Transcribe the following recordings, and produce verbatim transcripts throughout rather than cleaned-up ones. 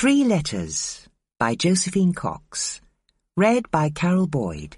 Three Letters by Josephine Cox. Read by Carol Boyd.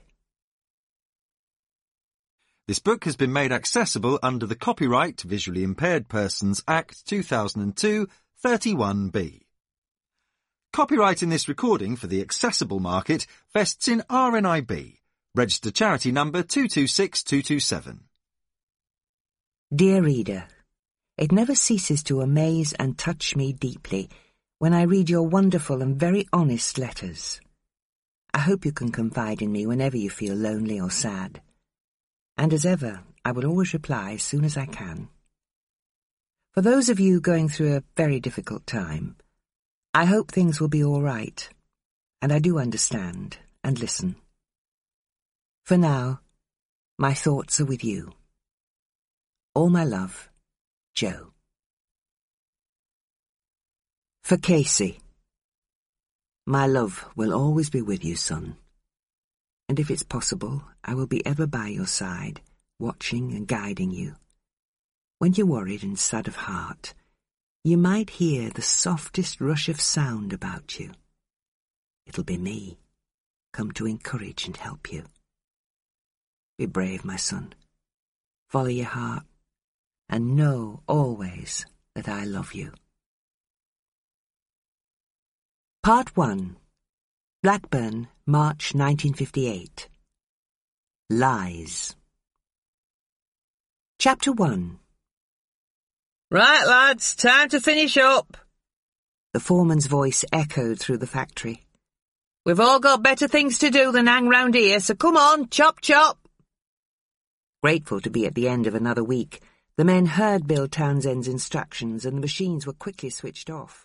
This book has been made accessible under the Copyright Visually Impaired Persons Act two thousand two, thirty-one B. Copyright in this recording for the accessible market vests in R N I B, registered charity number two two six two two seven. Dear reader, it never ceases to amaze and touch me deeply when I read your wonderful and very honest letters. I hope you can confide in me whenever you feel lonely or sad. And as ever, I will always reply as soon as I can. For those of you going through a very difficult time, I hope things will be all right, and I do understand and listen. For now, my thoughts are with you. All my love, Joe. For Casey. My love will always be with you, son. And if it's possible, I will be ever by your side, watching and guiding you. When you're worried and sad of heart, you might hear the softest rush of sound about you. It'll be me, come to encourage and help you. Be brave, my son. Follow your heart, and know always that I love you. Part one. Blackburn, March nineteen fifty-eight. Lies. Chapter one. Right, lads, time to finish up. The foreman's voice echoed through the factory. We've all got better things to do than hang round here, so come on, chop chop. Grateful to be at the end of another week, the men heard Bill Townsend's instructions and the machines were quickly switched off.